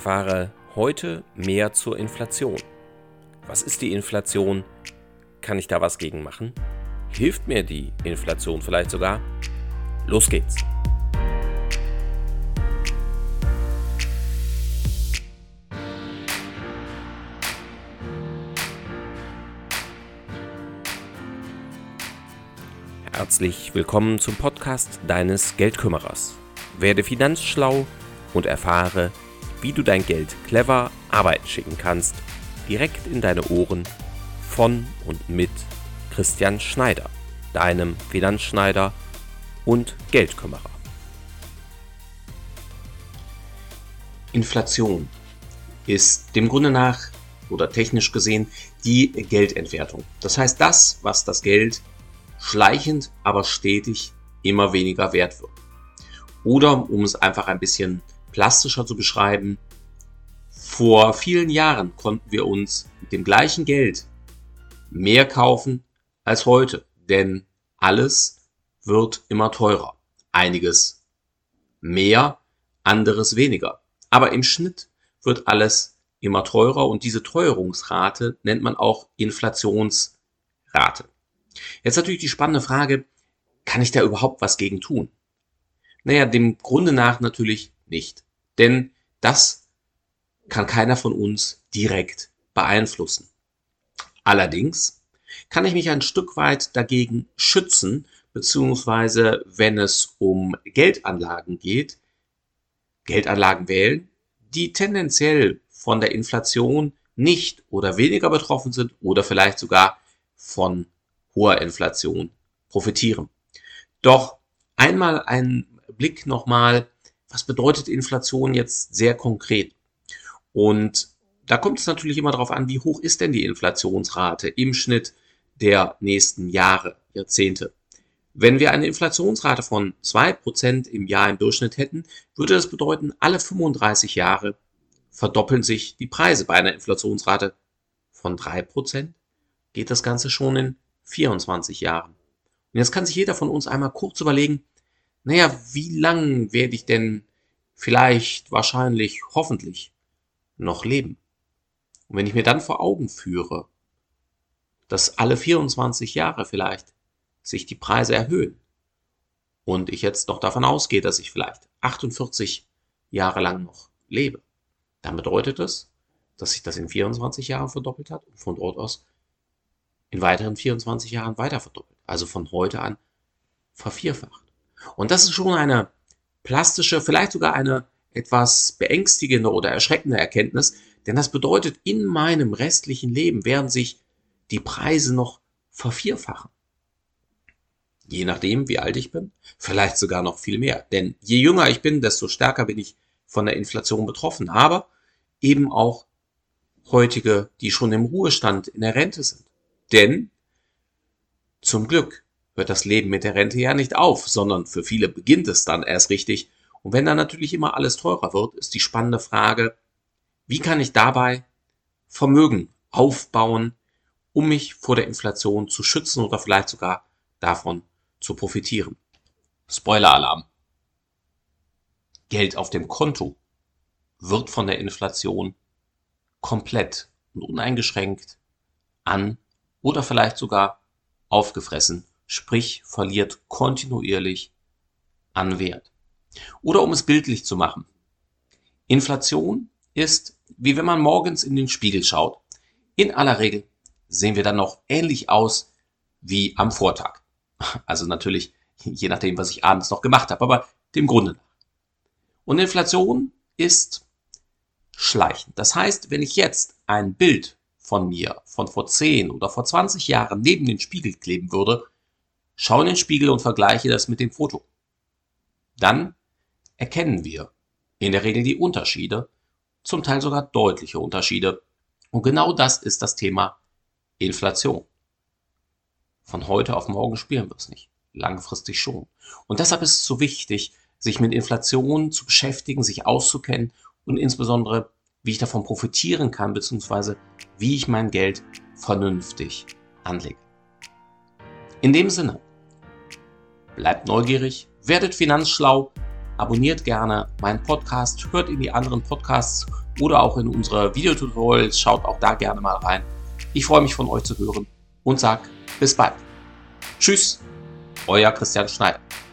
Erfahre heute mehr zur Inflation. Was ist die Inflation? Kann ich da was gegen machen? Hilft mir die Inflation vielleicht sogar? Los geht's! Herzlich willkommen zum Podcast deines Geldkümmerers. Werde finanzschlau und erfahre, wie du dein Geld clever arbeiten schicken kannst, direkt in deine Ohren von und mit Christian Schneider, deinem Finanzschneider und Geldkümmerer. Inflation ist dem Grunde nach oder technisch gesehen die Geldentwertung. Das heißt, das, was das Geld schleichend, aber stetig immer weniger wert wird. Oder, um es einfach ein bisschen plastischer zu beschreiben, vor vielen Jahren konnten wir uns mit dem gleichen Geld mehr kaufen als heute, denn alles wird immer teurer. Einiges mehr, anderes weniger. Aber im Schnitt wird alles immer teurer und diese Teuerungsrate nennt man auch Inflationsrate. Jetzt natürlich die spannende Frage, kann ich da überhaupt was gegen tun? Naja, dem Grunde nach natürlich nicht, denn das kann keiner von uns direkt beeinflussen. Allerdings kann ich mich ein Stück weit dagegen schützen, beziehungsweise wenn es um Geldanlagen geht, Geldanlagen wählen, die tendenziell von der Inflation nicht oder weniger betroffen sind oder vielleicht sogar von hoher Inflation profitieren. Doch einmal ein Blick nochmal, was bedeutet Inflation jetzt sehr konkret? Und da kommt es natürlich immer darauf an, wie hoch ist denn die Inflationsrate im Schnitt der nächsten Jahre, Jahrzehnte. Wenn wir eine Inflationsrate von 2% im Jahr im Durchschnitt hätten, würde das bedeuten, alle 35 Jahre verdoppeln sich die Preise. Bei einer Inflationsrate von 3% geht das Ganze schon in 24 Jahren. Und jetzt kann sich jeder von uns einmal kurz überlegen, naja, wie lang werde ich denn vielleicht, wahrscheinlich, hoffentlich noch leben? Und wenn ich mir dann vor Augen führe, dass alle 24 Jahre vielleicht sich die Preise erhöhen und ich jetzt noch davon ausgehe, dass ich vielleicht 48 Jahre lang noch lebe, dann bedeutet das, dass sich das in 24 Jahren verdoppelt hat und von dort aus in weiteren 24 Jahren weiter verdoppelt. Also von heute an vervierfacht. Und das ist schon eine plastische, vielleicht sogar eine etwas beängstigende oder erschreckende Erkenntnis, denn das bedeutet, in meinem restlichen Leben werden sich die Preise noch vervierfachen. Je nachdem, wie alt ich bin, vielleicht sogar noch viel mehr. Denn je jünger ich bin, desto stärker bin ich von der Inflation betroffen. Aber eben auch heutige, die schon im Ruhestand in der Rente sind. Denn zum Glück hört das Leben mit der Rente ja nicht auf, sondern für viele beginnt es dann erst richtig. Und wenn dann natürlich immer alles teurer wird, ist die spannende Frage, wie kann ich dabei Vermögen aufbauen, um mich vor der Inflation zu schützen oder vielleicht sogar davon zu profitieren. Spoiler-Alarm. Geld auf dem Konto wird von der Inflation komplett und uneingeschränkt an oder vielleicht sogar aufgefressen, sprich verliert kontinuierlich an Wert. Oder um es bildlich zu machen. Inflation ist, wie wenn man morgens in den Spiegel schaut. In aller Regel sehen wir dann noch ähnlich aus wie am Vortag. Also natürlich je nachdem, was ich abends noch gemacht habe, aber dem Grunde nach. Und Inflation ist schleichend. Das heißt, wenn ich jetzt ein Bild von mir von vor 10 oder vor 20 Jahren neben den Spiegel kleben würde, schaue in den Spiegel und vergleiche das mit dem Foto. Dann erkennen wir in der Regel die Unterschiede, zum Teil sogar deutliche Unterschiede. Und genau das ist das Thema Inflation. Von heute auf morgen spüren wir es nicht, langfristig schon. Und deshalb ist es so wichtig, sich mit Inflation zu beschäftigen, sich auszukennen und insbesondere, wie ich davon profitieren kann, beziehungsweise wie ich mein Geld vernünftig anlege. In dem Sinne, bleibt neugierig, werdet finanzschlau, abonniert gerne meinen Podcast, hört in die anderen Podcasts oder auch in unsere Videotutorials. Schaut auch da gerne mal rein. Ich freue mich von euch zu hören und sage bis bald. Tschüss, euer Christian Schneider.